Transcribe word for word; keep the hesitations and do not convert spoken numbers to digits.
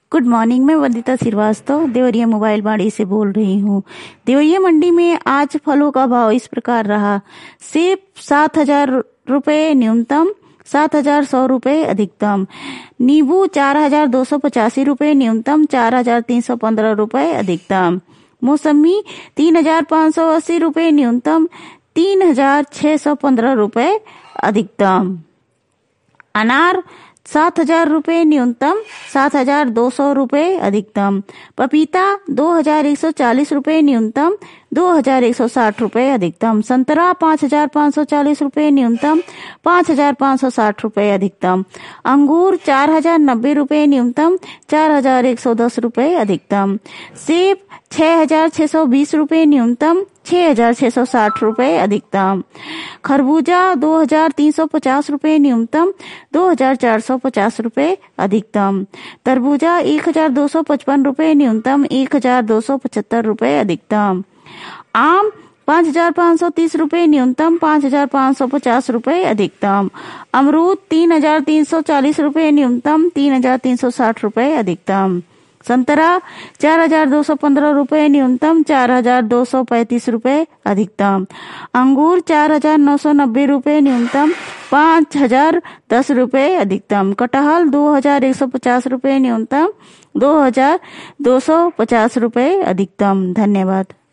Good morning. मैं Vandita Srivastava Deoria mobile बाड़ी से बोल रही हूँ। देवरिया मंडी में आज फलों का भाव इस प्रकार रहा। सेब सात हजार रुपये न्यूनतम, सात हजार सौ रुपये अधिकतम। नींबू चार हजार दो सौ पचासी रुपये न्यूनतम, चार हजार तीन सौ पंद्रह रुपये अधिकतम। मौसमी तीन हजार पाँच सौ अस्सी रुपये न्यूनतम, तीन हजार छह सौ पंद्रह रुपये अधिकतम। अनार सात हजार रुपये न्यूनतम, सात हजार दो सौ रुपये अधिकतम। पपीता दो हजार एक सौ चालीस रुपये न्यूनतम, दो हजार एक सौ साठ रुपये अधिकतम। संतरा पाँच हजार पाँच सौ चालीस रुपये न्यूनतम, पाँच हजार पाँच सौ साठ रुपये अधिकतम। अंगूर चार हजार नब्बे रुपये न्यूनतम, चार हजार एक सौ दस रुपये अधिकतम। सेब छह हजार छह सौ बीस रुपये न्यूनतम, छह हजार छह सौ साठ रुपये अधिकतम। खरबूजा दो हजार तीन सौ पचास रुपये न्यूनतम, दो हजार चार सौ पचास रुपये अधिकतम। तरबूजा एक हजार दो सौ पचपन रुपये न्यूनतम, एक हजार दो सौ पचहत्तर रुपये अधिकतम। आम पाँच हजार पाँच सौ तीस रुपये न्यूनतम, पाँच हजार पाँच सौ पचास रुपये अधिकतम। अमरूद तीन हजार तीन सौ चालीस रुपये न्यूनतम, तीन हजार तीन सौ साठ रुपये अधिकतम। संतरा चार हजार दो सौ पंद्रह रुपये न्यूनतम, चार हजार दो सौ पैंतीस रुपये अधिकतम। अंगूर चार हजार नौ सौ नब्बे रुपये न्यूनतम, पाँच हजार दस रुपये अधिकतम। कटहल दो हजार एक सौ पचास रुपये न्यूनतम, दो हजार दो सौ पचास रुपये अधिकतम। धन्यवाद।